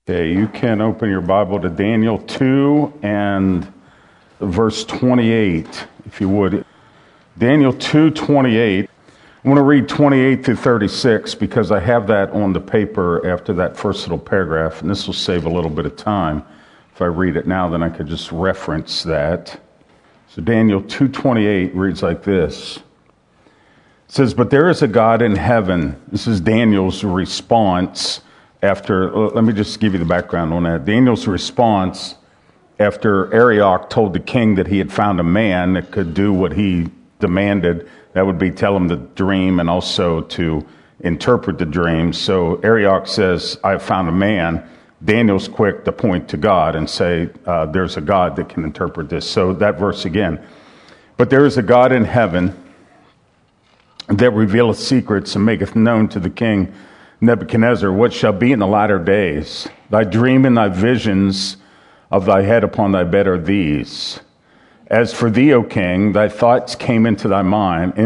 Okay, you can open your Bible to Daniel 2 and verse 28, if you would. Daniel 2:28. I want to read 28 through 36 because I have that on the paper after that first little paragraph, and this will save a little bit of time. If I read it now, then I could just reference that. So Daniel 2:28 reads like this. It says, "But there is a God in heaven." This is Daniel's response after, let me just give you the background on that. Daniel's response after Arioch told the king that he had found a man that could do what he demanded. That would be tell him the dream and also to interpret the dream. So Arioch says, "I have found a man." Daniel's quick to point to God and say, there's a God that can interpret this. So that verse again. "But there is a God in heaven that revealeth secrets and maketh known to the king Nebuchadnezzar what shall be in the latter days. Thy dream and thy visions of thy head upon thy bed are these. As for thee, O king, thy thoughts came into thy mind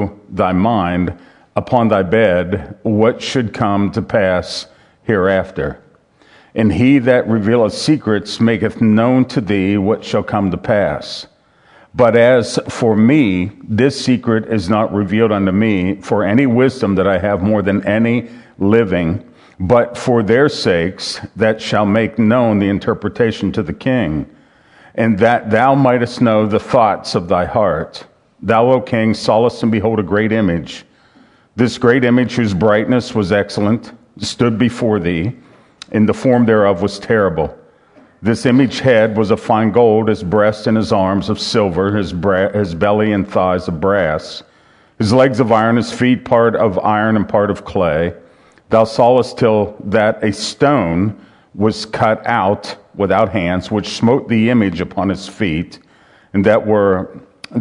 upon thy bed, what should come to pass hereafter. And he that revealeth secrets maketh known to thee what shall come to pass. But as for me, this secret is not revealed unto me for any wisdom that I have more than any living, but for their sakes that shall make known the interpretation to the king, and that thou mightest know the thoughts of thy heart. Thou, O king, sawest and behold a great image. This great image, whose brightness was excellent, stood before thee, and the form thereof was terrible. This image head was of fine gold, his breast and his arms of silver, his belly and thighs of brass, his legs of iron, his feet part of iron and part of clay. Thou sawest till that a stone was cut out without hands, which smote the image upon his feet, and that were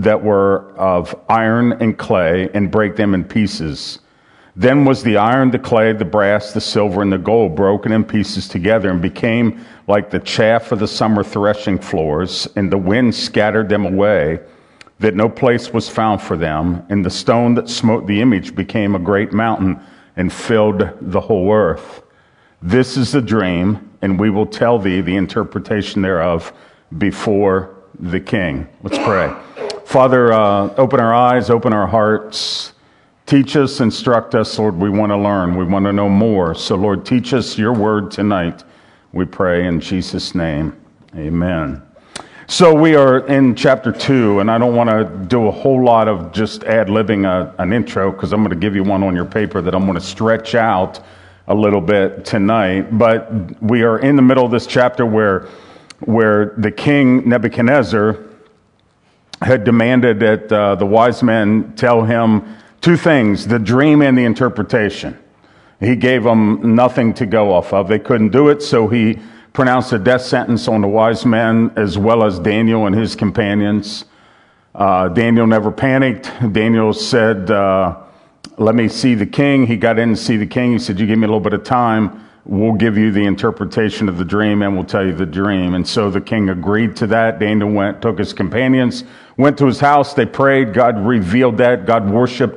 of iron and clay, and brake them in pieces. Then was the iron, the clay, the brass, the silver, and the gold broken in pieces together, and became like the chaff of the summer threshing floors, and the wind scattered them away, that no place was found for them. And the stone that smote the image became a great mountain, and filled the whole earth. This is the dream, and we will tell thee the interpretation thereof before the king." Let's pray. Father, open our eyes, open our hearts. Teach us, instruct us, Lord. We want to learn. We want to know more. So, Lord, teach us your word tonight. We pray in Jesus' name. Amen. So we are in chapter 2, and I don't want to do a whole lot of just ad-libbing an intro, because I'm going to give you one on your paper that I'm going to stretch out a little bit tonight. But we are in the middle of this chapter where the king Nebuchadnezzar had demanded that the wise men tell him two things: the dream and the interpretation. He gave them nothing to go off of. They couldn't do it, so he pronounced a death sentence on the wise men as well as Daniel and his companions. Daniel never panicked. Daniel said, let me see the king. He got in to see the king. He said, you give me a little bit of time. We'll give you the interpretation of the dream and we'll tell you the dream. And so the king agreed to that. Daniel took his companions, went to his house. They prayed. God revealed that. Daniel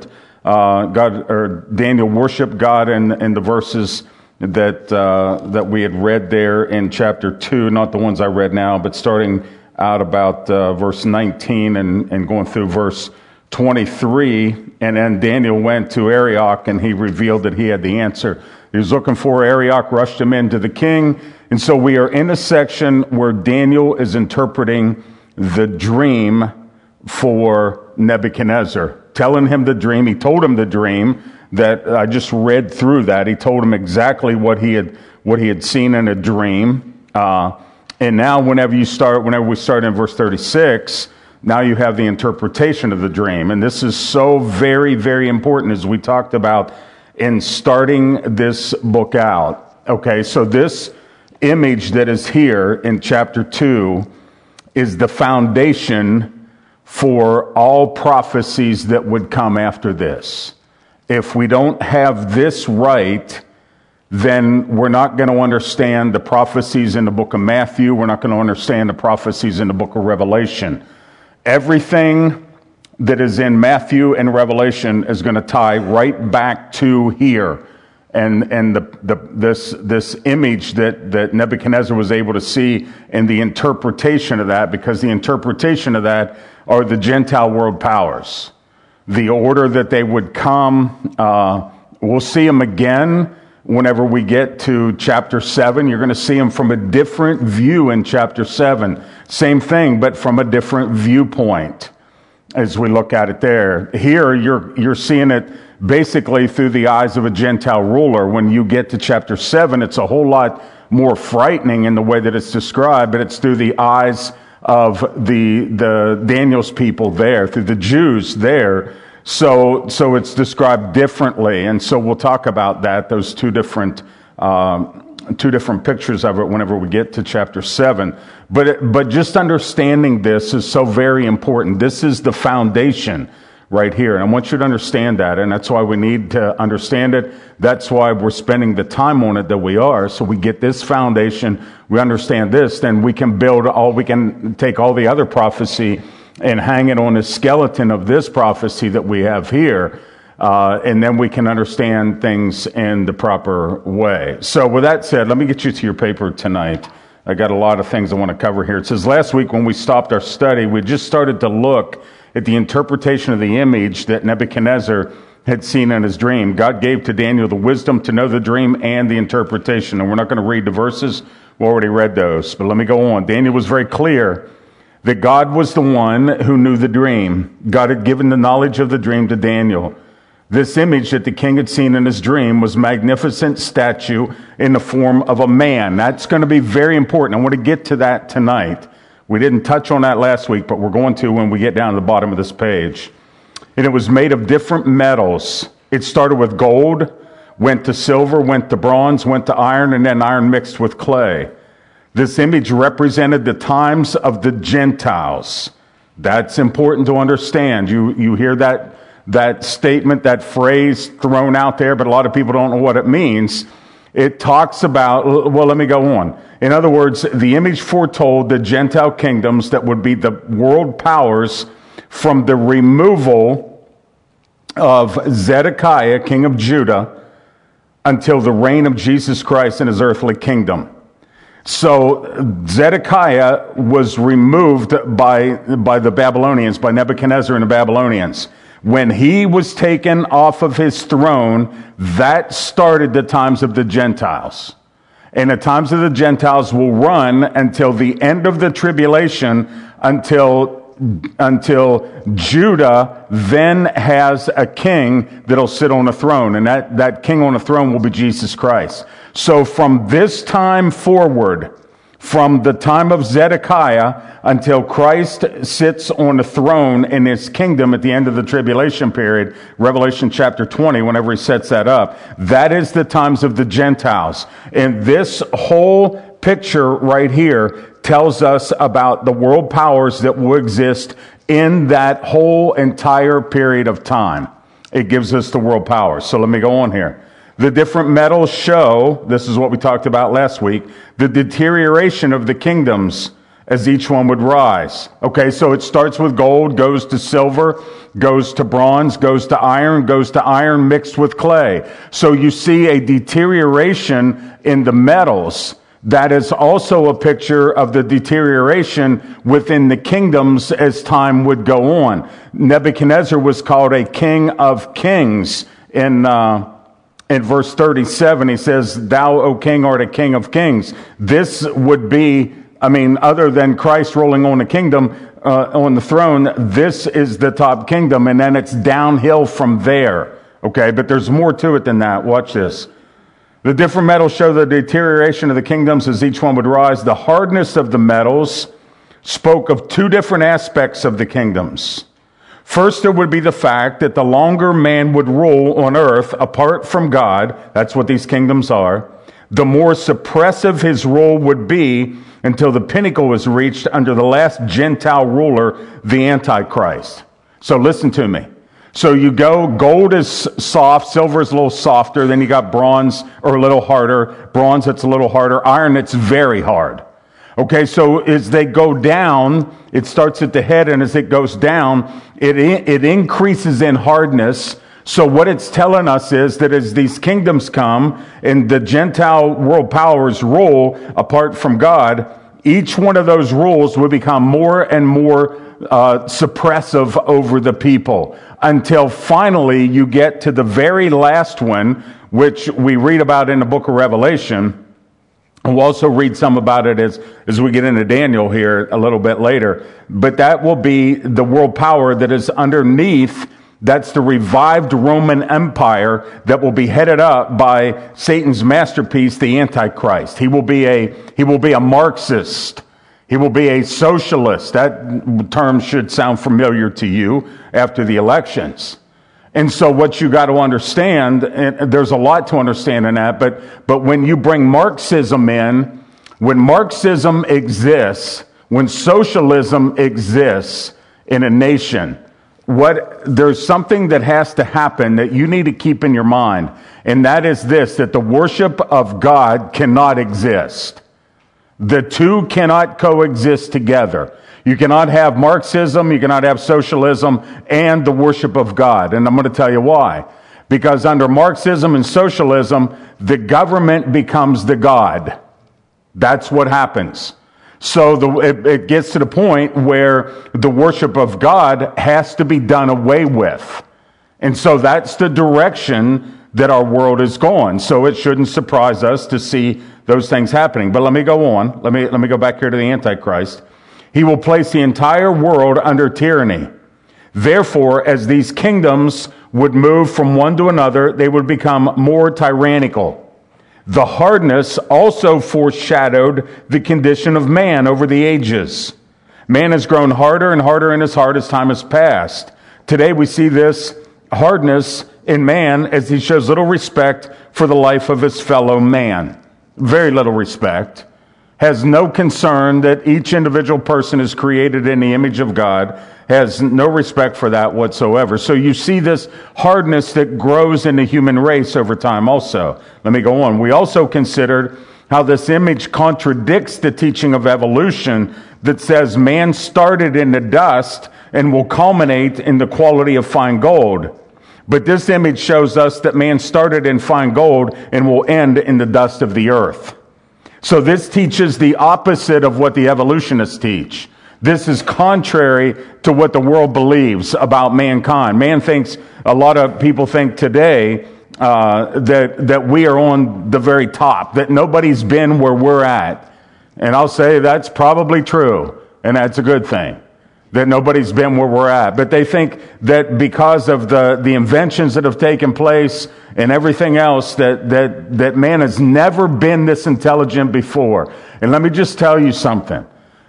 worshiped God in the verses that we had read there in chapter 2, not the ones I read now, but starting out about verse 19 and going through verse 23. And then Daniel went to Arioch, and he revealed that he had the answer he was looking for. Arioch rushed him into the king. And so we are in a section where Daniel is interpreting the dream for Nebuchadnezzar, telling him the dream. He told him the dream that I just read through that. He told him exactly what he had seen in a dream. And now whenever we start in verse 36, now you have the interpretation of the dream. And this is so very, very important, as we talked about in starting this book out. Okay, so this image that is here in chapter 2 is the foundation for all prophecies that would come after this. If we don't have this right, then we're not going to understand the prophecies in the book of Matthew. We're not going to understand the prophecies in the book of Revelation. Everything that is in Matthew and Revelation is going to tie right back to here and this image that Nebuchadnezzar was able to see, and the interpretation of that, because the interpretation of that are the Gentile world powers. The order that they would come, we'll see them again whenever we get to chapter 7. You're going to see them from a different view in chapter 7. Same thing, but from a different viewpoint as we look at it there. Here, you're seeing it basically through the eyes of a Gentile ruler. When you get to chapter 7, it's a whole lot more frightening in the way that it's described, but it's through the eyes of the Daniel's people there, through the Jews there. So it's described differently, and so we'll talk about that, those two different pictures of it whenever we get to chapter 7. But just understanding this is so very important. This is the foundation right here, and I want you to understand that, and that's why we need to understand it. That's why we're spending the time on it that we are, so we get this foundation, we understand this, then we can take all the other prophecy and hang it on the skeleton of this prophecy that we have here, and then we can understand things in the proper way. So with that said, let me get you to your paper tonight. I got a lot of things I want to cover here. It says, last week when we stopped our study, we just started to look at the interpretation of the image that Nebuchadnezzar had seen in his dream. God gave to Daniel the wisdom to know the dream and the interpretation. And we're not going to read the verses. We already read those. But let me go on. Daniel was very clear that God was the one who knew the dream. God had given the knowledge of the dream to Daniel. This image that the king had seen in his dream was a magnificent statue in the form of a man. That's going to be very important. I want to get to that tonight. We didn't touch on that last week, but we're going to when we get down to the bottom of this page. And it was made of different metals. It started with gold, went to silver, went to bronze, went to iron, and then iron mixed with clay. This image represented the times of the Gentiles. That's important to understand. You hear that statement, that phrase thrown out there, but a lot of people don't know what it means. It talks about, well, let me go on. In other words, the image foretold the Gentile kingdoms that would be the world powers from the removal of Zedekiah, king of Judah, until the reign of Jesus Christ in his earthly kingdom. So Zedekiah was removed by the Babylonians, by Nebuchadnezzar and the Babylonians. When he was taken off of his throne, that started the times of the Gentiles. And the times of the Gentiles will run until the end of the tribulation, until Judah then has a king that'll sit on a throne. And that king on a throne will be Jesus Christ. So from this time forward, from the time of Zedekiah until Christ sits on the throne in his kingdom at the end of the tribulation period, Revelation chapter 20, whenever he sets that up, that is the times of the Gentiles. And this whole picture right here tells us about the world powers that will exist in that whole entire period of time. It gives us the world powers. So let me go on here. The different metals show, this is what we talked about last week, the deterioration of the kingdoms as each one would rise. Okay, so it starts with gold, goes to silver, goes to bronze, goes to iron mixed with clay. So you see a deterioration in the metals. That is also a picture of the deterioration within the kingdoms as time would go on. Nebuchadnezzar was called a king of kings in verse 37, he says, "Thou, O king, art a king of kings." This would be, other than Christ rolling on the kingdom, on the throne, this is the top kingdom, and then it's downhill from there. Okay, but there's more to it than that. Watch this. The different metals show the deterioration of the kingdoms as each one would rise. The hardness of the metals spoke of two different aspects of the kingdoms. First, there would be the fact that the longer man would rule on earth apart from God, that's what these kingdoms are, the more suppressive his rule would be until the pinnacle was reached under the last Gentile ruler, the Antichrist. So listen to me. So you go, gold is soft, silver is a little softer, then you got bronze, or a little harder, bronze that's a little harder, iron that's very hard. Okay, so as they go down, it starts at the head, and as it goes down, it increases in hardness So what it's telling us is that as these kingdoms come and the Gentile world powers rule apart from God, each one of those rules will become more and more suppressive over the people until finally you get to the very last one, which we read about in the book of Revelation. And we'll also read some about it as we get into Daniel here a little bit later. But that will be the world power that is underneath. That's the revived Roman Empire that will be headed up by Satan's masterpiece, the Antichrist. He will be a Marxist. He will be a socialist. That term should sound familiar to you after the elections. And so what you got to understand, and there's a lot to understand in that, but when you bring Marxism in, when Marxism exists, when socialism exists in a nation, there's something that has to happen that you need to keep in your mind, and that is this, that the worship of God cannot exist. The two cannot coexist together. You cannot have Marxism, you cannot have socialism, and the worship of God. And I'm going to tell you why. Because under Marxism and socialism, the government becomes the God. That's what happens. So it gets to the point where the worship of God has to be done away with. And so that's the direction that our world is going. So it shouldn't surprise us to see those things happening. But let me go on. Let me go back here to the Antichrist. He will place the entire world under tyranny. Therefore, as these kingdoms would move from one to another, they would become more tyrannical. The hardness also foreshadowed the condition of man over the ages. Man has grown harder and harder in his heart as time has passed. Today we see this hardness in man as he shows little respect for the life of his fellow man. Very little respect. Has no concern that each individual person is created in the image of God, has no respect for that whatsoever. So you see this hardness that grows in the human race over time also. Let me go on. We also considered how this image contradicts the teaching of evolution that says man started in the dust and will culminate in the quality of fine gold. But this image shows us that man started in fine gold and will end in the dust of the earth. So this teaches the opposite of what the evolutionists teach. This is contrary to what the world believes about mankind. A lot of people think today that we are on the very top, that nobody's been where we're at. And I'll say that's probably true, and that's a good thing, that nobody's been where we're at. But they think that because of the inventions that have taken place and everything else, that man has never been this intelligent before. And let me just tell you something,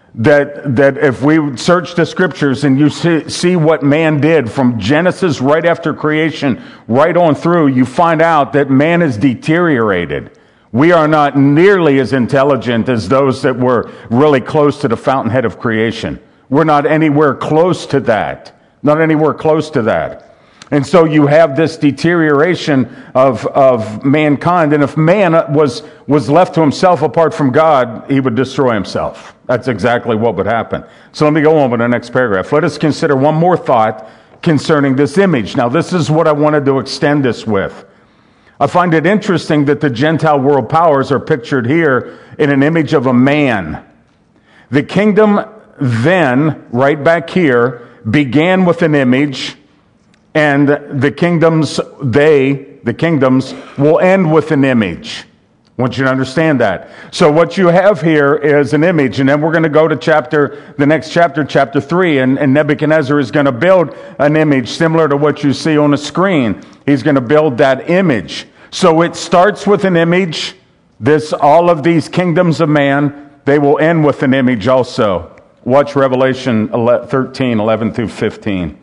that if we search the scriptures and you see what man did from Genesis right after creation right on through, you find out that man has deteriorated. We are not nearly as intelligent as those that were really close to the fountainhead of creation. We're not anywhere close to that. Not anywhere close to that. And so you have this deterioration of mankind. And if man was left to himself apart from God, he would destroy himself. That's exactly what would happen. So let me go on with the next paragraph. Let us consider one more thought concerning this image. Now, this is what I wanted to extend this with. I find it interesting that the Gentile world powers are pictured here in an image of a man. The kingdom then, right back here, began with an image, and the kingdoms will end with an image. I want you to understand that. So what you have here is an image, and then we're going to go to the next chapter, chapter 3, and Nebuchadnezzar is going to build an image similar to what you see on the screen. He's going to build that image. So it starts with an image. All of these kingdoms of man, they will end with an image also. Watch Revelation 13, 11 through 15.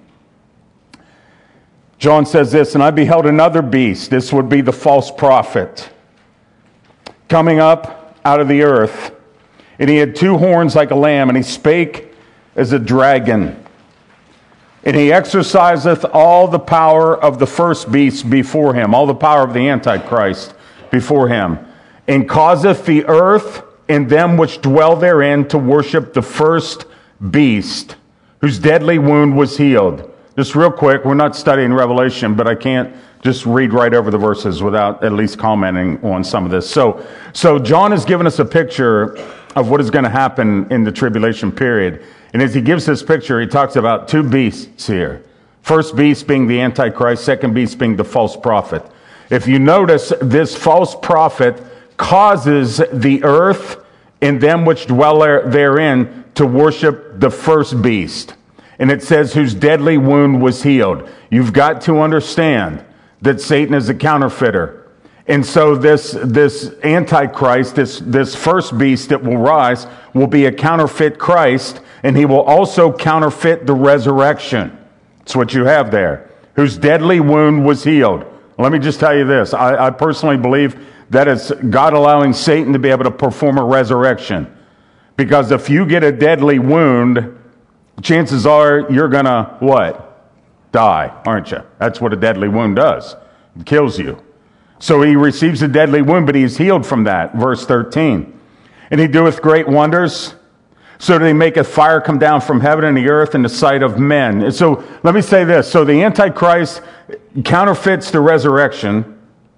John says this, and I beheld another beast. This would be the false prophet, coming up out of the earth. And he had two horns like a lamb, and he spake as a dragon. And he exerciseth all the power of the first beast before him, all the power of the Antichrist before him, and causeth the earth and them which dwell therein to worship the first beast, whose deadly wound was healed. Just real quick, we're not studying Revelation, but I can't just read right over the verses without at least commenting on some of this. So John has given us a picture of what is going to happen in the tribulation period. And as he gives this picture, he talks about two beasts here. First beast being the Antichrist, second beast being the false prophet. If you notice, this false prophet causes the earth and them which dwell therein to worship the first beast. And it says, whose deadly wound was healed. You've got to understand that Satan is a counterfeiter. And so this Antichrist, this first beast that will rise, will be a counterfeit Christ, and he will also counterfeit the resurrection. That's what you have there. Whose deadly wound was healed. Let me just tell you this. I personally believe that it's God allowing Satan to be able to perform a resurrection. Because if you get a deadly wound, chances are you're going to, what? Die, aren't you? That's what a deadly wound does. It kills you. So he receives a deadly wound, but he is healed from that. Verse 13. And he doeth great wonders, so that he maketh fire come down from heaven and the earth in the sight of men. And so let me say this. So the Antichrist counterfeits the resurrection.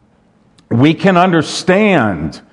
We can understand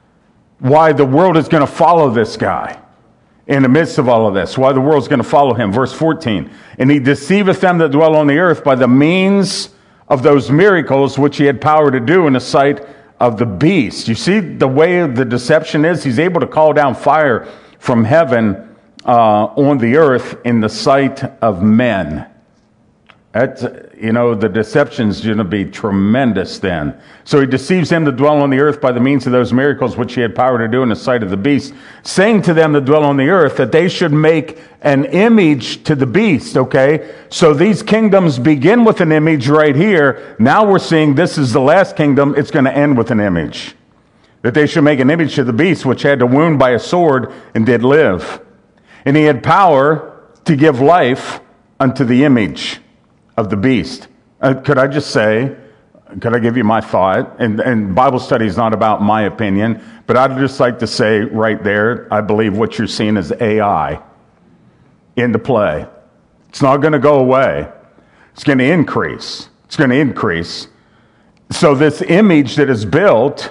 why the world is going to follow this guy in the midst of all of this, why the world's going to follow him. Verse 14, and he deceiveth them that dwell on the earth by the means of those miracles which he had power to do in the sight of the beast. You see the way the deception is? He's able to call down fire from heaven on the earth in the sight of men. That's, the deception's going to be tremendous then. So he deceives them that dwell on the earth by the means of those miracles which he had power to do in the sight of the beast, saying to them that dwell on the earth that they should make an image to the beast, okay? So these kingdoms begin with an image right here. Now we're seeing this is the last kingdom. It's going to end with an image. That they should make an image to the beast, which had to wound by a sword and did live. And he had power to give life unto the image of the beast. Could I just say, could I give you my thought? And Bible study is not about my opinion, but I'd just like to say right there, I believe what you're seeing is AI into play. It's not going to go away. It's going to increase. It's going to increase. So this image that is built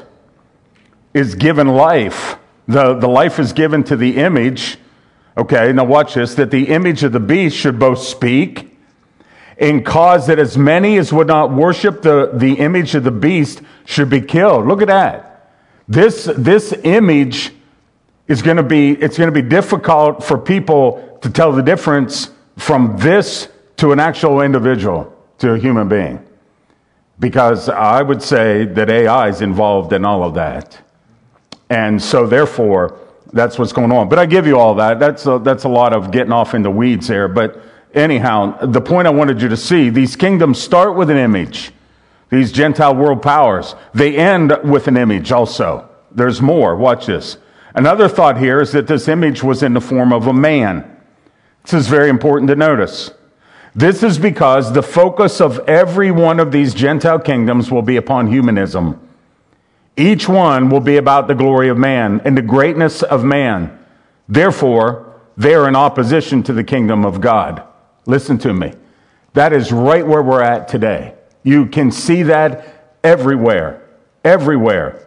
is given life. The life is given to the image. Okay, now watch this. That the image of the beast should both speak and cause that as many as would not worship the image of the beast should be killed. Look at that. This image is going to be, it's going to be difficult for people to tell the difference from this to an actual individual, to a human being. Because I would say that AI is involved in all of that. And so therefore, that's what's going on. But I give you all that. That's a lot of getting off in the weeds there. But anyhow, the point I wanted you to see, these kingdoms start with an image. These Gentile world powers, they end with an image also. There's more. Watch this. Another thought here is that this image was in the form of a man. This is very important to notice. This is because the focus of every one of these Gentile kingdoms will be upon humanism. Each one will be about the glory of man and the greatness of man. Therefore, they are in opposition to the kingdom of God. Listen to me. That is right where we're at today. You can see that everywhere. Everywhere.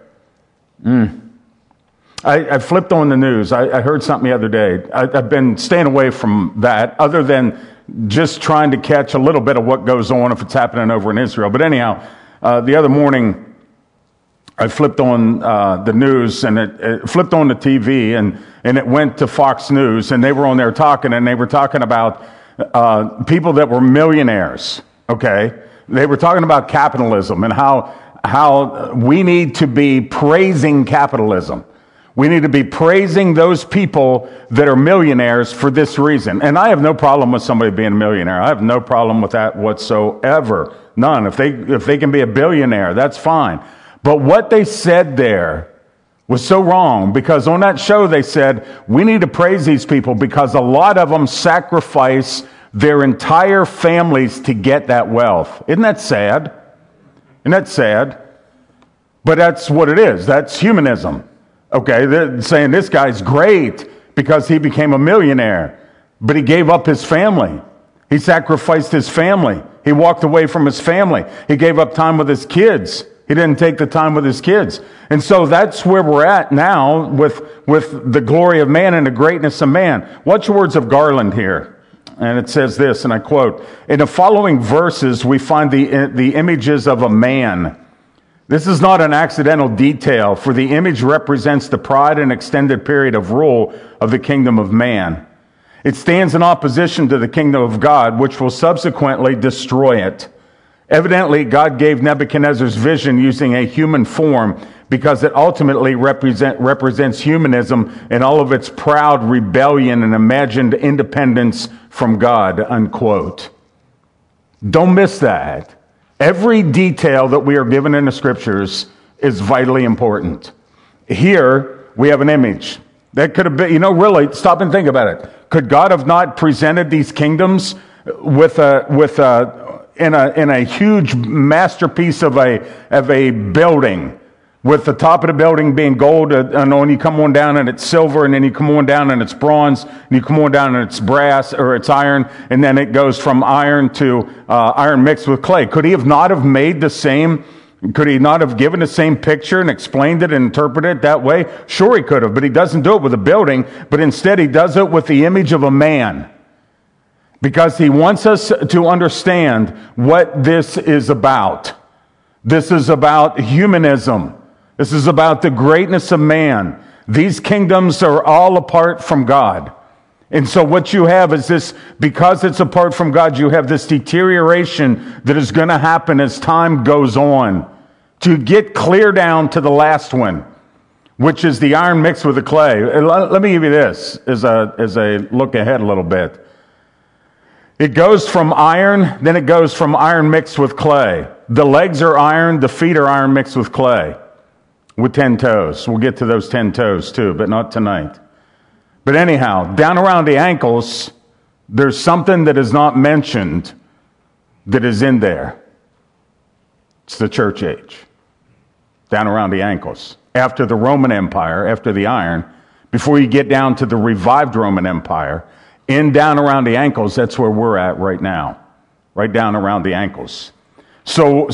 I flipped on the news. I heard something the other day. I've been staying away from that other than just trying to catch a little bit of what goes on if it's happening over in Israel. But anyhow, the other morning, I flipped on the news and it flipped on the TV and it went to Fox News and they were on there talking and they were talking about people that were millionaires, okay? They were talking about capitalism and how we need to be praising capitalism. We need to be praising those people that are millionaires for this reason. And I have no problem with somebody being a millionaire. I have no problem with that whatsoever. None. If they can be a billionaire, that's fine. But what they said there was so wrong, because on that show they said, we need to praise these people because a lot of them sacrifice their entire families to get that wealth. Isn't that sad? Isn't that sad? But that's what it is. That's humanism. Okay, they're saying this guy's great because he became a millionaire, but he gave up his family. He sacrificed his family. He walked away from his family. He gave up time with his kids. He didn't take the time with his kids. And so that's where we're at now with the glory of man and the greatness of man. Watch the words of Garland here. And it says this, and I quote, "In the following verses, we find the images of a man. This is not an accidental detail, for the image represents the pride and extended period of rule of the kingdom of man. It stands in opposition to the kingdom of God, which will subsequently destroy it. Evidently, God gave Nebuchadnezzar's vision using a human form because it ultimately represents humanism in all of its proud rebellion and imagined independence from God," unquote. Don't miss that. Every detail that we are given in the scriptures is vitally important. Here, we have an image. That could have been, really, stop and think about it. Could God have not presented these kingdoms in a huge masterpiece of a building, with the top of the building being gold, and when you come on down and it's silver, and then you come on down and it's bronze, and you come on down and it's brass or it's iron, and then it goes from iron to iron mixed with clay? Could he not have made the same? Could he not have given the same picture and explained it and interpreted it that way? Sure, he could have, but he doesn't do it with a building, but instead he does it with the image of a man. Because he wants us to understand what this is about. This is about humanism. This is about the greatness of man. These kingdoms are all apart from God. And so what you have is this, because it's apart from God, you have this deterioration that is going to happen as time goes on. To get clear down to the last one, which is the iron mixed with the clay. Let me give you this as a look ahead a little bit. It goes from iron, then it goes from iron mixed with clay. The legs are iron, the feet are iron mixed with clay, with 10 toes. We'll get to those 10 toes too, but not tonight. But anyhow, down around the ankles, there's something that is not mentioned that is in there. It's the church age. Down around the ankles. After the Roman Empire, after the iron, before you get down to the revived Roman Empire, down around the ankles, that's where we're at right now. Right down around the ankles. So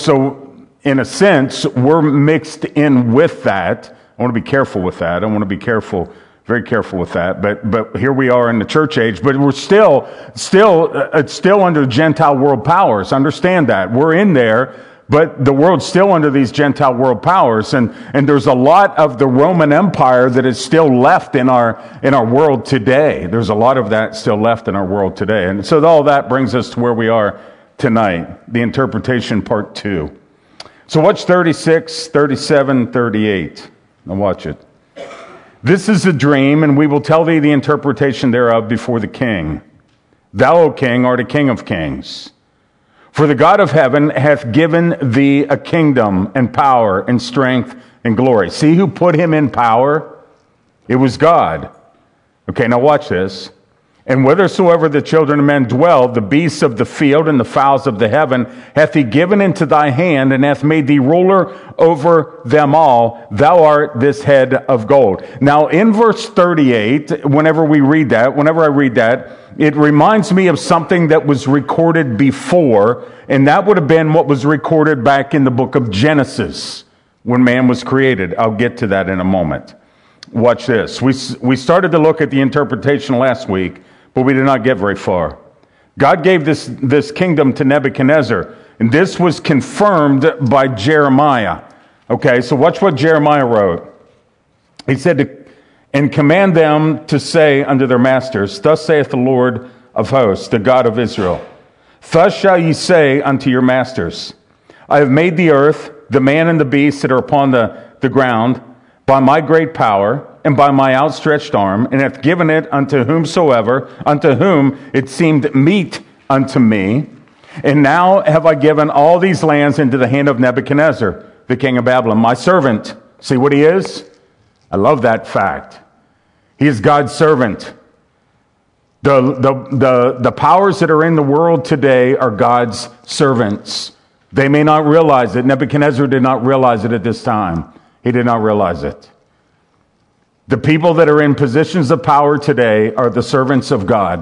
in a sense, we're mixed in with that. I want to be careful with that. I want to be careful, very careful with that. But here we are in the church age, but we're still it's still under Gentile world powers. Understand that. We're in there, but the world's still under these Gentile world powers, and there's a lot of the Roman Empire that is still left in our world today. There's a lot of that still left in our world today. And so all that brings us to where we are tonight, the interpretation part 2. So watch 36, 37, 38. Now watch it. "This is a dream, and we will tell thee the interpretation thereof before the king. Thou, O king, art a king of kings. For the God of heaven hath given thee a kingdom and power and strength and glory." See who put him in power? It was God. Okay, now watch this. "And whithersoever the children of men dwell, the beasts of the field and the fowls of the heaven hath he given into thy hand, and hath made thee ruler over them all. Thou art this head of gold." Now in verse 38, whenever I read that, it reminds me of something that was recorded before, and that would have been what was recorded back in the book of Genesis when man was created. I'll get to that in a moment. Watch this. We started to look at the interpretation last week, but we did not get very far. God gave this kingdom to Nebuchadnezzar, and this was confirmed by Jeremiah. Okay, so watch what Jeremiah wrote. He said, "And command them to say unto their masters, Thus saith the Lord of hosts, the God of Israel, Thus shall ye say unto your masters, I have made the earth, the man and the beast that are upon the ground, by my great power, and by my outstretched arm, and hath given it unto whom it seemed meet unto me. And now have I given all these lands into the hand of Nebuchadnezzar, the king of Babylon, my servant." See what he is? I love that fact. He is God's servant. The powers that are in the world today are God's servants. They may not realize it. Nebuchadnezzar did not realize it at this time. He did not realize it. The people that are in positions of power today are the servants of God.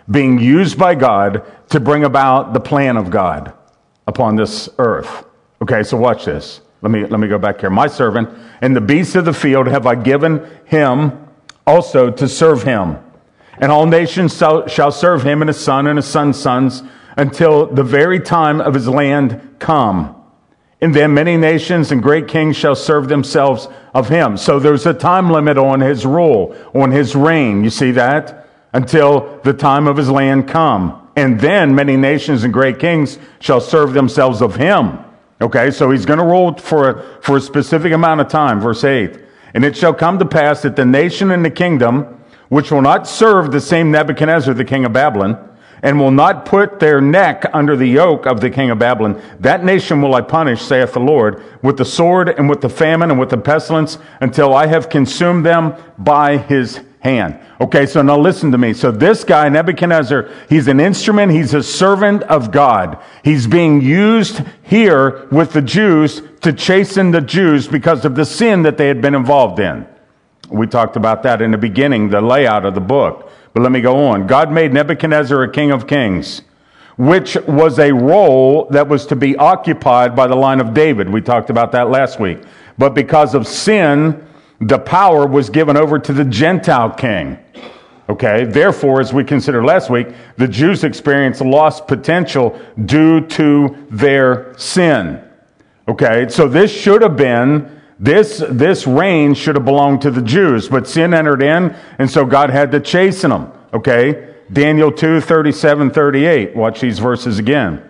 being used by God to bring about the plan of God upon this earth. Okay, so watch this. Let me go back here. My servant, and the beasts of the field have I given him also to serve him. And all nations shall serve him, and his son's sons, until the very time of his land come. And then many nations and great kings shall serve themselves of him. So there's a time limit on his rule, on his reign. You see that? Until the time of his land come. And then many nations and great kings shall serve themselves of him. Okay, so he's going to rule for a specific amount of time. Verse 8. And it shall come to pass that the nation and the kingdom, which will not serve the same Nebuchadnezzar, the king of Babylon, and will not put their neck under the yoke of the king of Babylon, that nation will I punish, saith the Lord, with the sword and with the famine and with the pestilence, until I have consumed them by his hand. Okay, so now listen to me. So this guy, Nebuchadnezzar, he's an instrument, he's a servant of God. He's being used here with the Jews to chasten the Jews because of the sin that they had been involved in. We talked about that in the beginning, the layout of the book. But let me go on. God made Nebuchadnezzar a king of kings, which was a role that was to be occupied by the line of David. We talked about that last week. But because of sin, the power was given over to the Gentile king. Okay, therefore, as we considered last week, the Jews experienced lost potential due to their sin. Okay, so this should have been, this reign should have belonged to the Jews, but sin entered in, and so God had to chasten them. Okay, Daniel 2, 37, 38. Watch these verses again.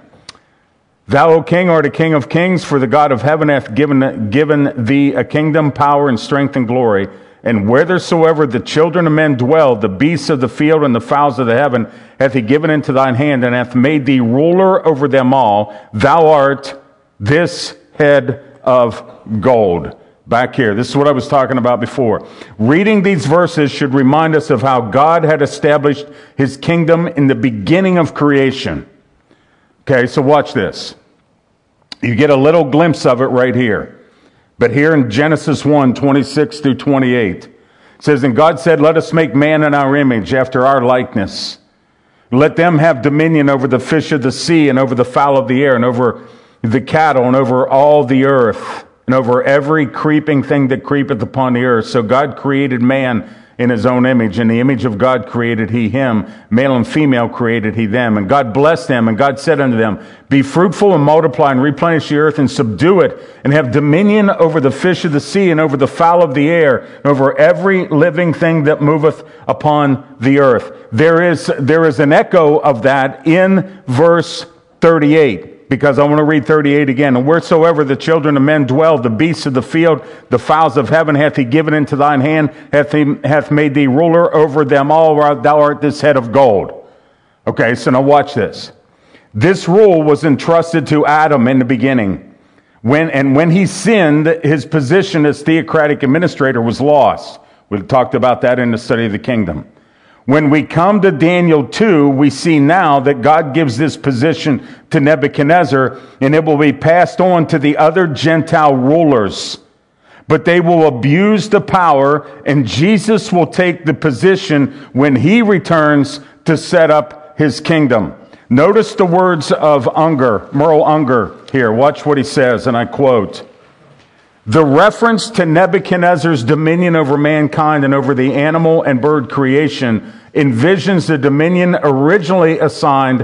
Thou, O king, art a king of kings, for the God of heaven hath given thee a kingdom, power, and strength, and glory. And whithersoever the children of men dwell, the beasts of the field and the fowls of the heaven hath he given into thine hand, and hath made thee ruler over them all. Thou art this head of gold. Back here, this is what I was talking about before. Reading these verses should remind us of how God had established his kingdom in the beginning of creation. Okay, so watch this. You get a little glimpse of it right here. But here in Genesis 1, 26 through 28, it says, And God said, Let us make man in our image, after our likeness. Let them have dominion over the fish of the sea, and over the fowl of the air, and over the cattle, and over all the earth, and over every creeping thing that creepeth upon the earth. So God created man in his own image. In the image of God created he him. Male and female created he them. And God blessed them, and God said unto them, Be fruitful and multiply, and replenish the earth, and subdue it, and have dominion over the fish of the sea, and over the fowl of the air, and over every living thing that moveth upon the earth. There is an echo of that in verse 38. Because I want to read 38 again. And wheresoever the children of men dwell, the beasts of the field, the fowls of heaven, hath he given into thine hand, hath made thee ruler over them all, thou art this head of gold. Okay, so now watch this. This rule was entrusted to Adam in the beginning. When he sinned, his position as theocratic administrator was lost. We talked about that in the study of the kingdom. When we come to Daniel 2, we see now that God gives this position to Nebuchadnezzar, and it will be passed on to the other Gentile rulers. But they will abuse the power, and Jesus will take the position when he returns to set up his kingdom. Notice the words of Merle Unger here. Watch what he says, and I quote, The reference to Nebuchadnezzar's dominion over mankind and over the animal and bird creation envisions the dominion originally assigned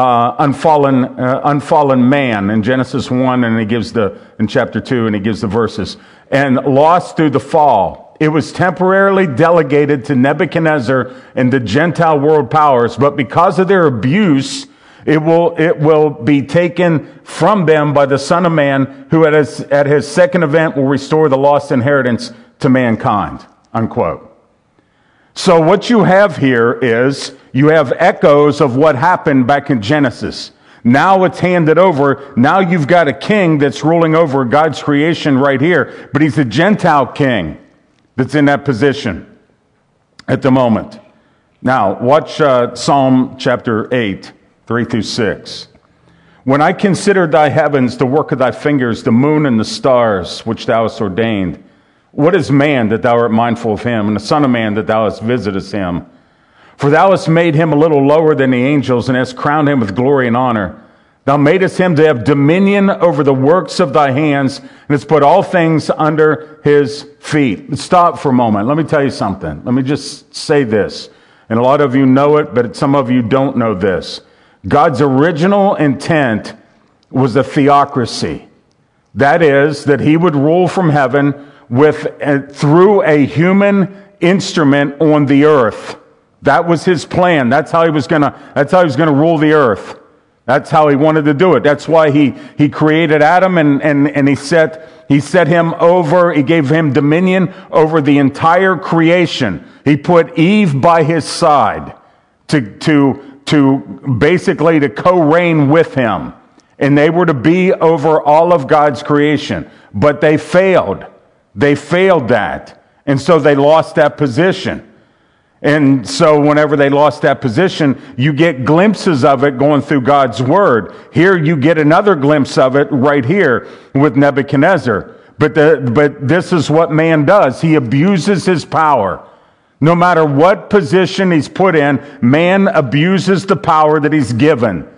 unfallen man in Genesis 1, and he gives in chapter 2, and he gives the verses, and lost through the fall. It was temporarily delegated to Nebuchadnezzar and the Gentile world powers, but because of their abuse, it will be taken from them by the Son of Man, who at his second event will restore the lost inheritance to mankind. Unquote. So what you have here is, you have echoes of what happened back in Genesis. Now it's handed over. Now you've got a king that's ruling over God's creation right here, but he's a Gentile king that's in that position at the moment. Now, watch Psalm chapter 8, 3 through 6. When I considered thy heavens, the work of thy fingers, the moon and the stars, which thou hast ordained, what is man that thou art mindful of him, and the son of man that thou hast visited him? For thou hast made him a little lower than the angels, and hast crowned him with glory and honor. Thou madest him to have dominion over the works of thy hands, and hast put all things under his feet. Stop for a moment. Let me tell you something. Let me just say this. And a lot of you know it, but some of you don't know this. God's original intent was a theocracy. That is, that he would rule from heaven through a human instrument on the earth. That was his plan. That's how he was going to rule the earth. That's how he wanted to do it. That's why he created Adam and he set him over, he gave him dominion over the entire creation. He put Eve by his side to basically to co-reign with him. And they were to be over all of God's creation. But they failed. They failed that. And so they lost that position. And so whenever they lost that position, you get glimpses of it going through God's word. Here you get another glimpse of it right here with Nebuchadnezzar. But this is what man does. He abuses his power. No matter what position he's put in, man abuses the power that he's given.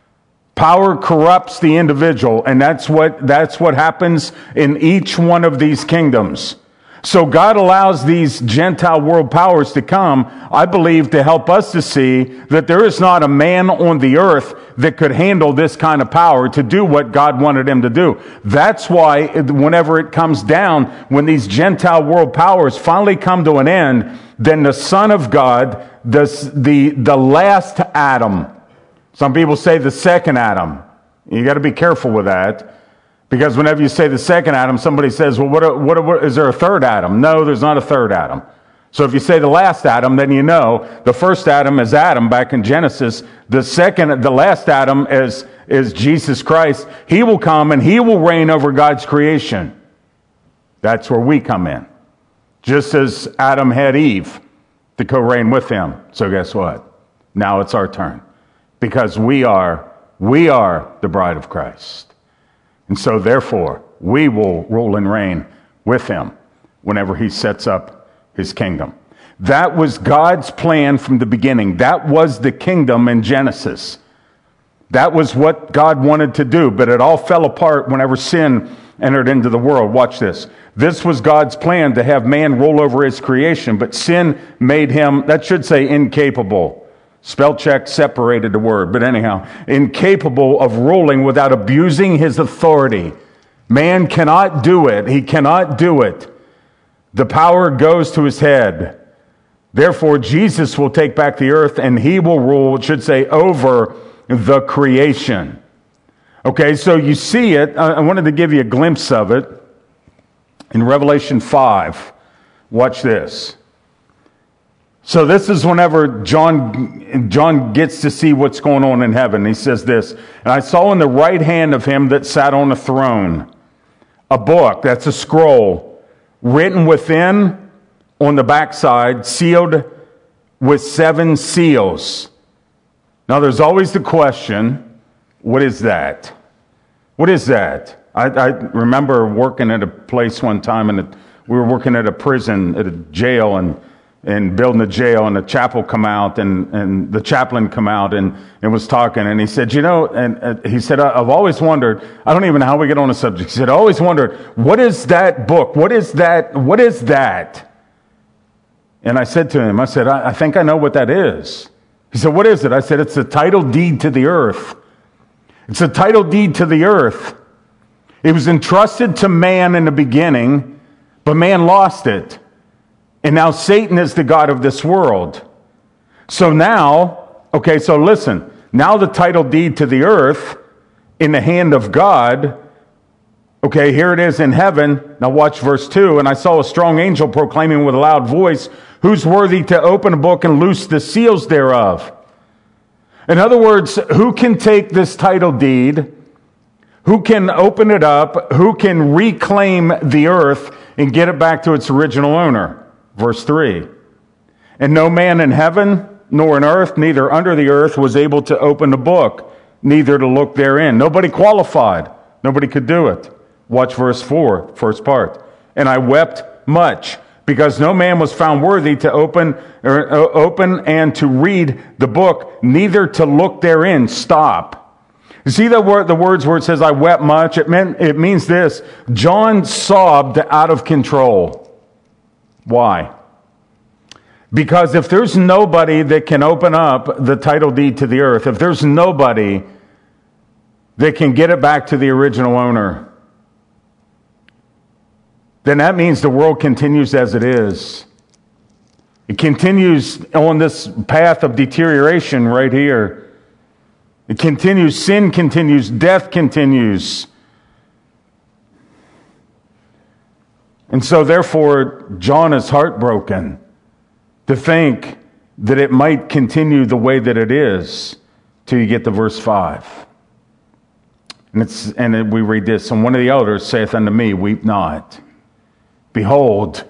Power corrupts the individual, and that's what happens in each one of these kingdoms. So God allows these Gentile world powers to come, I believe, to help us to see that there is not a man on the earth that could handle this kind of power to do what God wanted him to do. That's why whenever it comes down, when these Gentile world powers finally come to an end, then the Son of God, the last Adam, some people say the second Adam. You got to be careful with that. Because whenever you say the second Adam, somebody says, well, what is there a third Adam? No, there's not a third Adam. So if you say the last Adam, then you know the first Adam is Adam back in Genesis. The last Adam is Jesus Christ. He will come and he will reign over God's creation. That's where we come in. Just as Adam had Eve to co-reign with him. So guess what? Now it's our turn. Because we are the bride of Christ. And so, therefore, we will rule and reign with him whenever he sets up his kingdom. That was God's plan from the beginning. That was the kingdom in Genesis. That was what God wanted to do, but it all fell apart whenever sin entered into the world. Watch this. This was God's plan, to have man rule over his creation, but sin made him, that should say incapable. Spell check separated the word, but anyhow, incapable of ruling without abusing his authority. Man cannot do it. He cannot do it. The power goes to his head. Therefore, Jesus will take back the earth and he will rule, it should say, over the creation. Okay, so you see it. I wanted to give you a glimpse of it in Revelation 5. Watch this. So this is whenever John gets to see what's going on in heaven. He says this, and I saw in the right hand of him that sat on the throne a book, that's a scroll, written within on the backside, sealed with 7 seals. Now there's always the question, what is that? What is that? I remember working at a place one time, and we were working at a prison, at a jail, and building a jail, and the chapel come out, and the chaplain come out and was talking, and he said, he said, I've always wondered, I don't even know how we get on the subject. He said, I always wondered, what is that book? What is that? What is that? And I said to him, I think I know what that is. He said, what is it? I said, it's a title deed to the earth. It's a title deed to the earth. It was entrusted to man in the beginning, but man lost it. And now Satan is the god of this world. So now, okay, so listen. Now the title deed to the earth in the hand of God. Okay, here it is in heaven. Now watch verse 2. And I saw a strong angel proclaiming with a loud voice, who's worthy to open a book and loose the seals thereof? In other words, who can take this title deed? Who can open it up? Who can reclaim the earth and get it back to its original owner? Verse 3, and no man in heaven, nor in earth, neither under the earth, was able to open the book, neither to look therein. Nobody qualified. Nobody could do it. Watch verse 4, first part. And I wept much because no man was found worthy to open and to read the book, neither to look therein. Stop. You see the words where it says, I wept much? It means this. John sobbed out of control. Why? Because if there's nobody that can open up the title deed to the earth, if there's nobody that can get it back to the original owner, then that means the world continues as it is. It continues on this path of deterioration right here. It continues, sin continues, death continues. And so therefore, John is heartbroken to think that it might continue the way that it is till you get to verse 5. And we read this, and one of the elders saith unto me, weep not. Behold,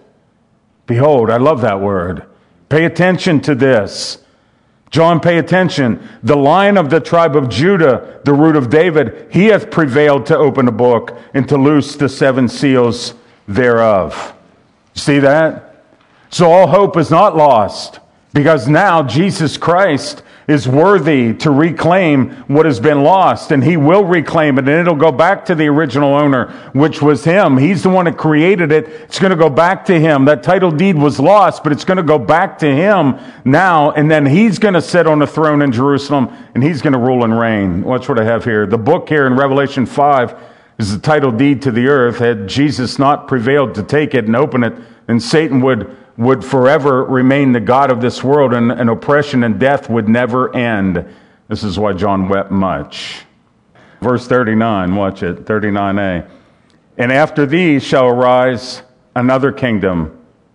I love that word. Pay attention to this. John, pay attention. The Lion of the tribe of Judah, the root of David, he hath prevailed to open the book and to loose the 7 seals thereof. See that? So all hope is not lost, because now Jesus Christ is worthy to reclaim what has been lost, and he will reclaim it, and it'll go back to the original owner, which was him. He's the one that created it. It's going to go back to him. That title deed was lost, but it's going to go back to him now, and then he's going to sit on the throne in Jerusalem, and he's going to rule and reign. Watch what I have here. The book here in Revelation 5 is the title deed to the earth. Had Jesus not prevailed to take it and open it, then Satan would forever remain the God of this world, and oppression and death would never end. This is why John wept much. Verse 39, watch it, 39a. And after these shall arise another kingdom,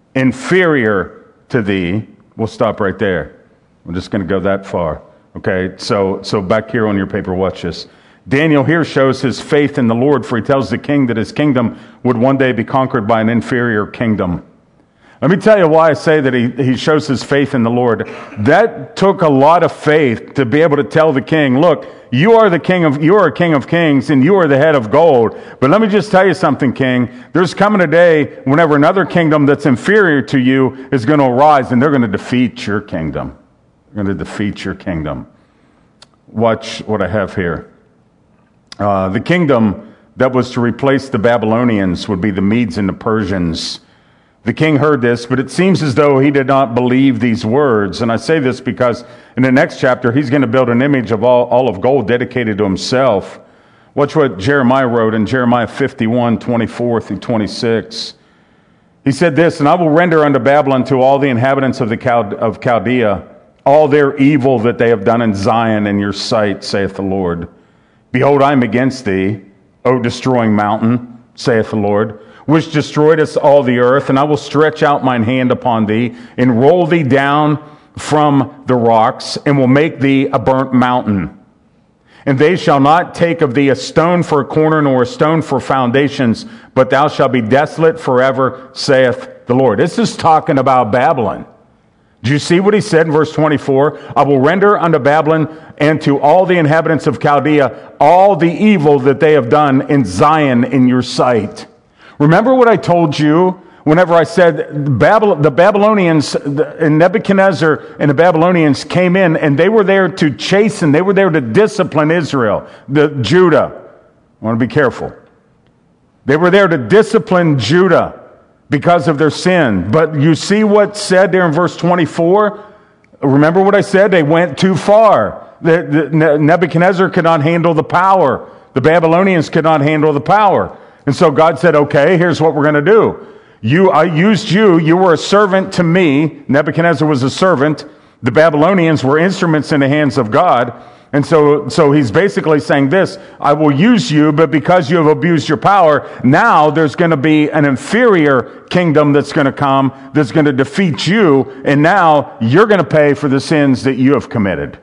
inferior to thee. We'll stop right there. I'm just going to go that far. Okay, so back here on your paper, watch this. Daniel here shows his faith in the Lord, for he tells the king that his kingdom would one day be conquered by an inferior kingdom. Let me tell you why I say that he shows his faith in the Lord. That took a lot of faith to be able to tell the king, look, you are a king of kings, and you are the head of gold. But let me just tell you something, king. There's coming a day whenever another kingdom that's inferior to you is going to arise, and they're going to defeat your kingdom. They're going to defeat your kingdom. Watch what I have here. The kingdom that was to replace the Babylonians would be the Medes and the Persians. The king heard this, but it seems as though he did not believe these words. And I say this because in the next chapter, he's going to build an image of all of gold dedicated to himself. Watch what Jeremiah wrote in Jeremiah 51, 24 through 26. He said this, and I will render unto Babylon to all the inhabitants of Chaldea all their evil that they have done in Zion in your sight, saith the Lord. Behold, I am against thee, O destroying mountain, saith the Lord, which destroyedest all the earth, and I will stretch out mine hand upon thee, and roll thee down from the rocks, and will make thee a burnt mountain. And they shall not take of thee a stone for a corner, nor a stone for foundations, but thou shalt be desolate forever, saith the Lord. This is talking about Babylon. Do you see what he said in verse 24? I will render unto Babylon and to all the inhabitants of Chaldea all the evil that they have done in Zion in your sight. Remember what I told you whenever I said the Babylonians and Nebuchadnezzar and the Babylonians came in, and they were there to chasten, they were there to discipline Israel, Judah. I want to be careful. They were there to discipline Judah because of their sin. But you see what's said there in verse 24? Remember what I said? They went too far. Nebuchadnezzar could not handle the power. The Babylonians could not handle the power. And so God said, okay, here's what we're going to do. I used you. You were a servant to me. Nebuchadnezzar was a servant. The Babylonians were instruments in the hands of God. And so he's basically saying this, I will use you, but because you have abused your power, now there's going to be an inferior kingdom that's going to come, that's going to defeat you, and now you're going to pay for the sins that you have committed.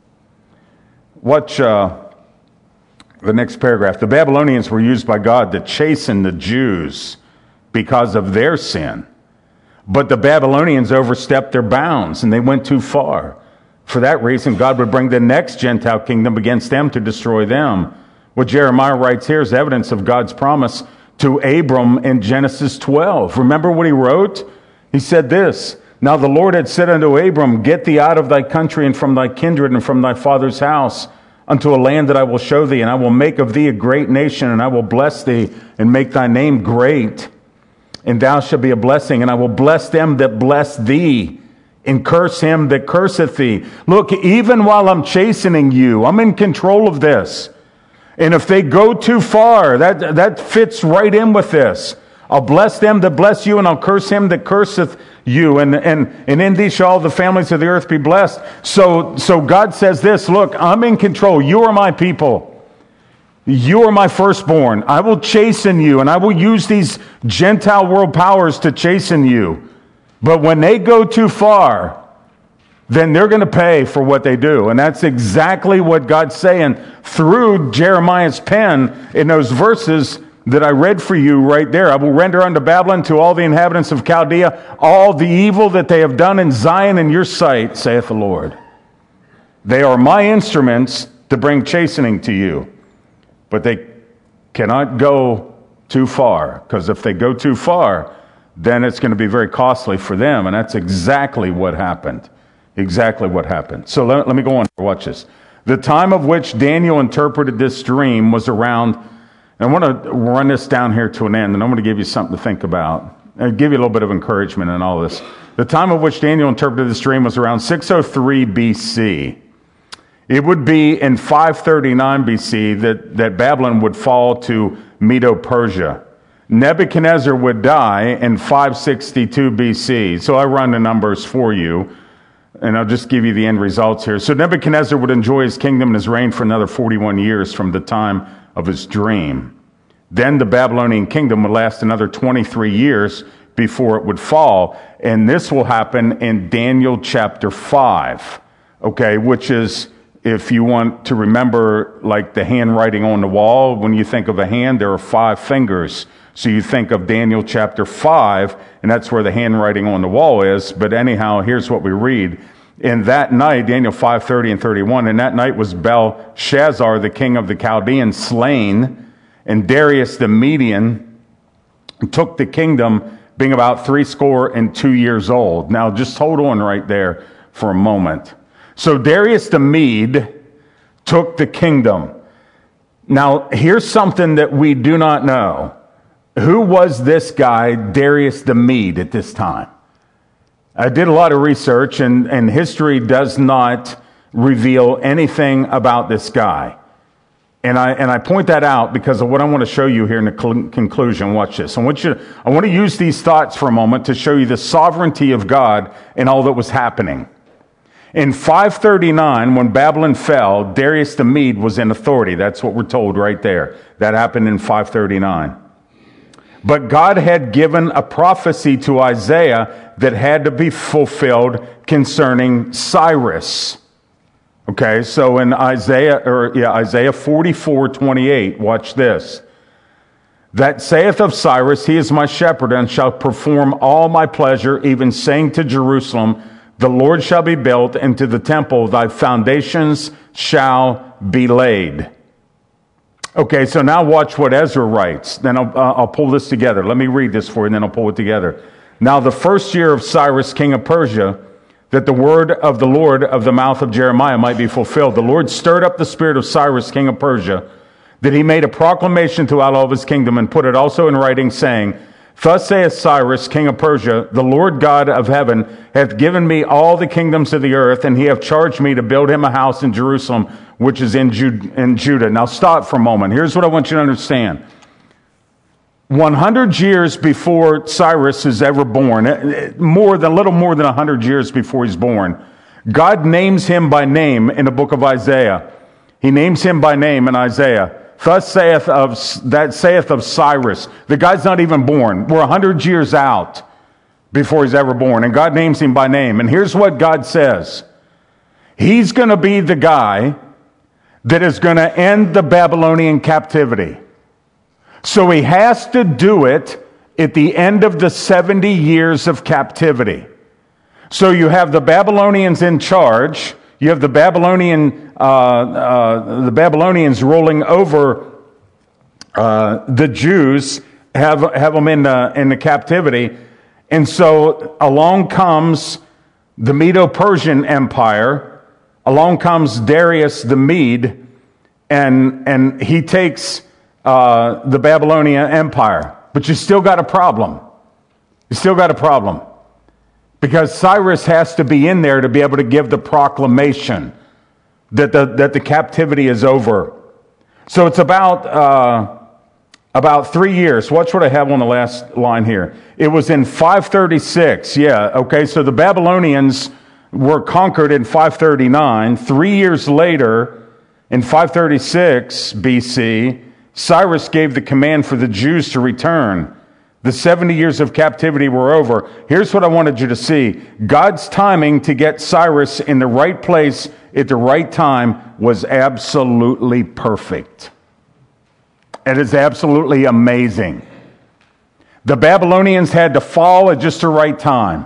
Watch the next paragraph. The Babylonians were used by God to chasten the Jews because of their sin. But the Babylonians overstepped their bounds, and they went too far. For that reason, God would bring the next Gentile kingdom against them to destroy them. What Jeremiah writes here is evidence of God's promise to Abram in Genesis 12. Remember what he wrote? He said this, "Now the Lord had said unto Abram, Get thee out of thy country and from thy kindred and from thy father's house unto a land that I will show thee, and I will make of thee a great nation, and I will bless thee and make thy name great, and thou shalt be a blessing, and I will bless them that bless thee, and curse him that curseth thee." Look, even while I'm chastening you, I'm in control of this. And if they go too far, that fits right in with this. I'll bless them that bless you, and I'll curse him that curseth you. And in thee shall all the families of the earth be blessed. So God says this, look, I'm in control. You are my people. You are my firstborn. I will chasten you, and I will use these Gentile world powers to chasten you. But when they go too far, then they're going to pay for what they do. And that's exactly what God's saying through Jeremiah's pen in those verses that I read for you right there. "I will render unto Babylon, to all the inhabitants of Chaldea, all the evil that they have done in Zion in your sight, saith the Lord. They are my instruments to bring chastening to you. But they cannot go too far, because if they go too far, then it's going to be very costly for them." And that's exactly what happened. Exactly what happened. So let me go on. Watch this. "The time of which Daniel interpreted this dream was around," and I want to run this down here to an end, and I'm going to give you something to think about. I'll give you a little bit of encouragement in all this. "The time of which Daniel interpreted this dream was around 603 BC. It would be in 539 BC that Babylon would fall to Medo-Persia. Nebuchadnezzar would die in 562 BC. So I run the numbers for you, and I'll just give you the end results here. So Nebuchadnezzar would enjoy his kingdom and his reign for another 41 years from the time of his dream. Then the Babylonian kingdom would last another 23 years before it would fall. And this will happen in Daniel chapter 5, okay, which is, if you want to remember, like the handwriting on the wall, when you think of a hand, there are 5 fingers. So you think of Daniel chapter 5, and that's where the handwriting on the wall is. But anyhow, here's what we read. "In that night," Daniel 5:30 and 31, "in that night was Belshazzar, the king of the Chaldeans, slain, and Darius the Median took the kingdom, being about 62 years old." Now just hold on right there for a moment. So Darius the Mede took the kingdom. Now here's something that we do not know. Who was this guy, Darius the Mede, at this time? I did a lot of research, and history does not reveal anything about this guy. And I point that out because of what I want to show you here in the conclusion. Watch this. I want to use these thoughts for a moment to show you the sovereignty of God in all that was happening. In 539, when Babylon fell, Darius the Mede was in authority. That's what we're told right there. That happened in 539. But God had given a prophecy to Isaiah that had to be fulfilled concerning Cyrus. Okay, so in Isaiah 44:28, watch this. "That saith of Cyrus, he is my shepherd, and shall perform all my pleasure, even saying to Jerusalem, the Lord shall be built, and to the temple thy foundations shall be laid." Okay, so now watch what Ezra writes. Then I'll pull this together. Let me read this for you, and then I'll pull it together. "Now the first year of Cyrus, king of Persia, that the word of the Lord of the mouth of Jeremiah might be fulfilled, the Lord stirred up the spirit of Cyrus, king of Persia, that he made a proclamation throughout all of his kingdom, and put it also in writing, saying, Thus saith Cyrus, king of Persia, the Lord God of heaven hath given me all the kingdoms of the earth, and he hath charged me to build him a house in Jerusalem, which is in Judah." Now stop for a moment. Here's what I want you to understand. 100 years before Cyrus is ever born, a little more than 100 years before he's born, God names him by name in the book of Isaiah. He names him by name in Isaiah. "Thus saith of Cyrus." The guy's not even born. We're 100 years out before he's ever born, and God names him by name. And here's what God says. He's going to be the guy that is going to end the Babylonian captivity. So he has to do it at the end of the 70 years of captivity. So you have the Babylonians in charge. You have the Babylonians rolling over the Jews, have them in the captivity, And so along comes the Medo-Persian Empire, along comes Darius the Mede, and he takes the Babylonian Empire. But you still got a problem. You still got a problem. Because Cyrus has to be in there to be able to give the proclamation that the captivity is over. So it's about 3 years. Watch what I have on the last line here. It was in 536. Yeah, okay, so the Babylonians were conquered in 539. 3 years later, in 536 BC, Cyrus gave the command for the Jews to return. The 70 years of captivity were over. Here's what I wanted you to see. God's timing to get Cyrus in the right place at the right time was absolutely perfect. It is absolutely amazing. The Babylonians had to fall at just the right time.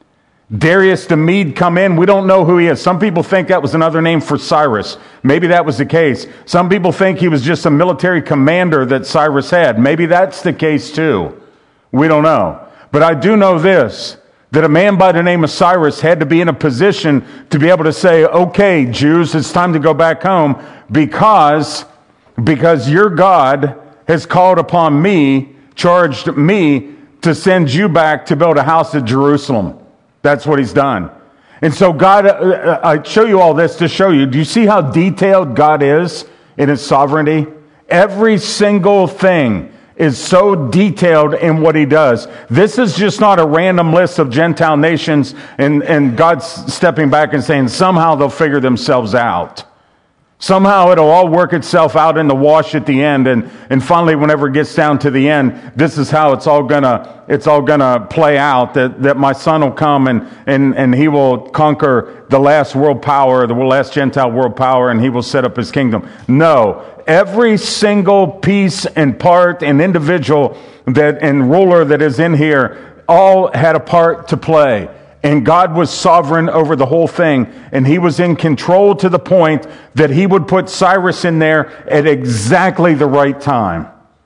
Darius the Mede come in. We don't know who he is. Some people think that was another name for Cyrus. Maybe that was the case. Some people think he was just a military commander that Cyrus had. Maybe that's the case too. We don't know. But I do know this, that a man by the name of Cyrus had to be in a position to be able to say, okay, Jews, it's time to go back home because your God has called upon me, charged me to send you back to build a house at Jerusalem. That's what he's done. And so God, I show you all this to show you, do you see how detailed God is in his sovereignty? Every single thing is so detailed in what he does. This is just not a random list of Gentile nations and God's stepping back and saying somehow they'll figure themselves out. Somehow it'll all work itself out in the wash at the end, and finally, whenever it gets down to the end, this is how it's all gonna play out. That my son will come and he will conquer the last world power, the last Gentile world power, and he will set up his kingdom. No, every single piece and part and individual and ruler that is in here all had a part to play. And God was sovereign over the whole thing. And he was in control to the point that he would put Cyrus in there at exactly the right time.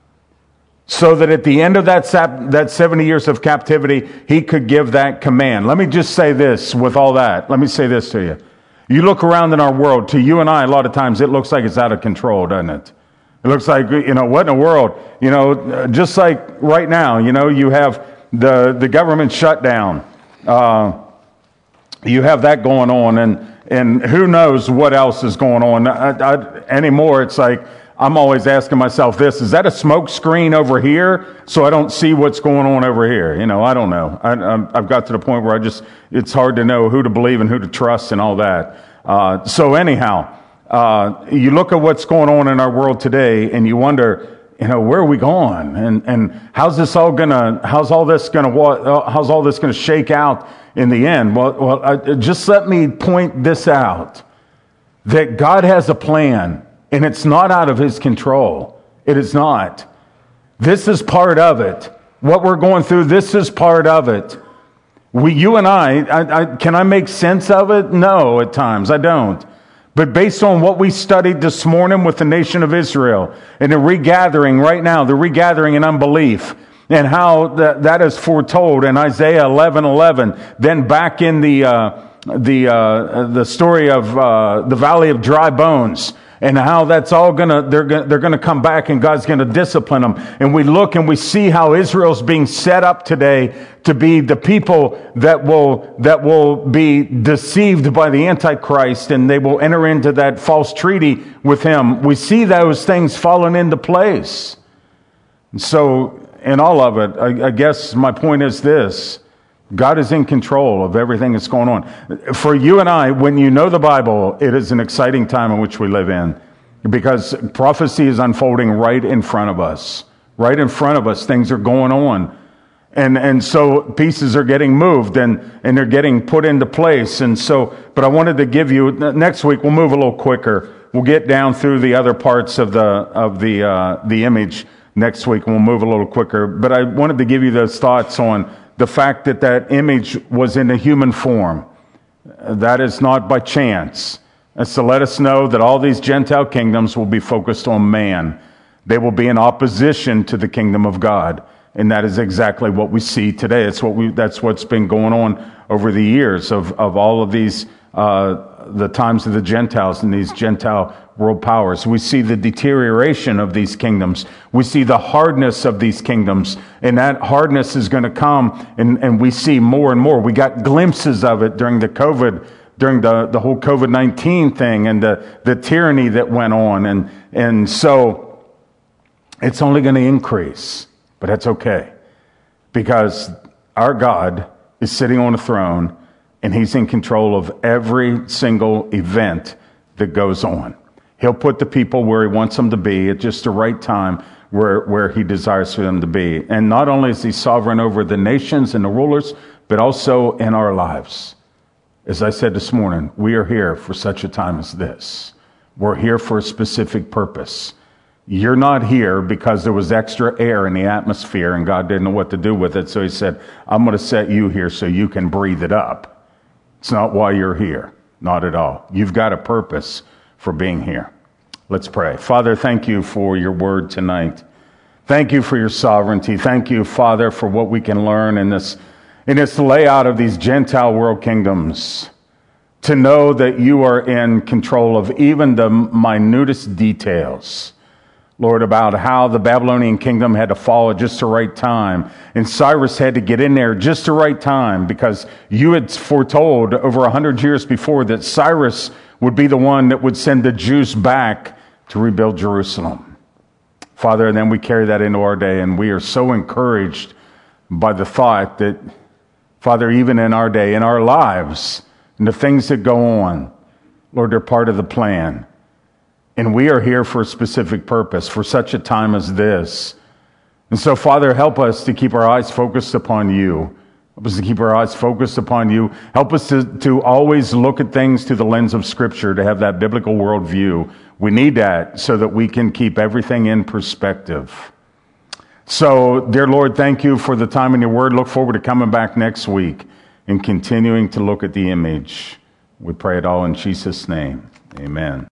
So that at the end of that 70 years of captivity, he could give that command. Let me just say this with all that. Let me say this to you. You look around in our world, to you and I, a lot of times it looks like it's out of control, doesn't it? It looks like, what in the world? Just like right now, you have the government shutdown. You have that going on, and who knows what else is going on anymore. It's like I'm always asking myself this: is that a smoke screen over here so I don't see what's going on over here? I don't know. I've got to the point where it's hard to know who to believe and who to trust and all that. So anyhow, you look at what's going on in our world today, and you wonder, where are we going? And how's all this gonna shake out in the end? Well, just let me point this out, that God has a plan, and it's not out of his control. It is not. This is part of it. What we're going through, this is part of it. You and I can I make sense of it? No, at times I don't. But based on what we studied this morning with the nation of Israel and the regathering right now, the regathering in unbelief, and how that is foretold in Isaiah 11:11, then back in the story of the Valley of Dry Bones, and how that's all they're gonna come back and God's gonna discipline them. And we look and we see how Israel's being set up today to be the people that will be deceived by the Antichrist, and they will enter into that false treaty with him. We see those things falling into place. And so in all of it, I guess my point is this: God is in control of everything that's going on. For you and I, when you know the Bible, it is an exciting time in which we live in, because prophecy is unfolding right in front of us. Right in front of us, things are going on. And so pieces are getting moved and they're getting put into place. And so, but I wanted to give you, next week we'll move a little quicker. We'll get down through the other parts of the image next week, and we'll move a little quicker. But I wanted to give you those thoughts on the fact that image was in a human form. That is not by chance. That's to let us know that all these Gentile kingdoms will be focused on man. They will be in opposition to the kingdom of God. And that is exactly what we see today. That's what's been going on over the years of all of these, the times of the Gentiles and these Gentile world powers. We see the deterioration of these kingdoms. We see the hardness of these kingdoms. And that hardness is going to come, and we see more and more. We got glimpses of it during the whole COVID-19 thing and the tyranny that went on. And so it's only going to increase. But that's okay, because our God is sitting on a throne, and he's in control of every single event that goes on. He'll put the people where he wants them to be at just the right time, where he desires for them to be. And not only is he sovereign over the nations and the rulers, but also in our lives. As I said this morning, we are here for such a time as this. We're here for a specific purpose. You're not here because there was extra air in the atmosphere and God didn't know what to do with it. So he said, I'm going to set you here so you can breathe it up. It's not why you're here. Not at all. You've got a purpose for being here. Let's pray. Father, thank you for your word tonight. Thank you for your sovereignty. Thank you, Father, for what we can learn in this layout of these Gentile world kingdoms. To know that you are in control of even the minutest details. Lord, about how the Babylonian kingdom had to fall at just the right time. And Cyrus had to get in there just the right time, because you had foretold over 100 years before that Cyrus would be the one that would send the Jews back to rebuild Jerusalem. Father, and then we carry that into our day, and we are so encouraged by the thought that, Father, even in our day, in our lives, and the things that go on, Lord, they're part of the plan. And we are here for a specific purpose, for such a time as this. And so, Father, help us to keep our eyes focused upon you. Help us to keep our eyes focused upon you. Help us to always look at things through the lens of Scripture, to have that biblical worldview. We need that so that we can keep everything in perspective. So, dear Lord, thank you for the time in your word. Look forward to coming back next week and continuing to look at the image. We pray it all in Jesus' name. Amen.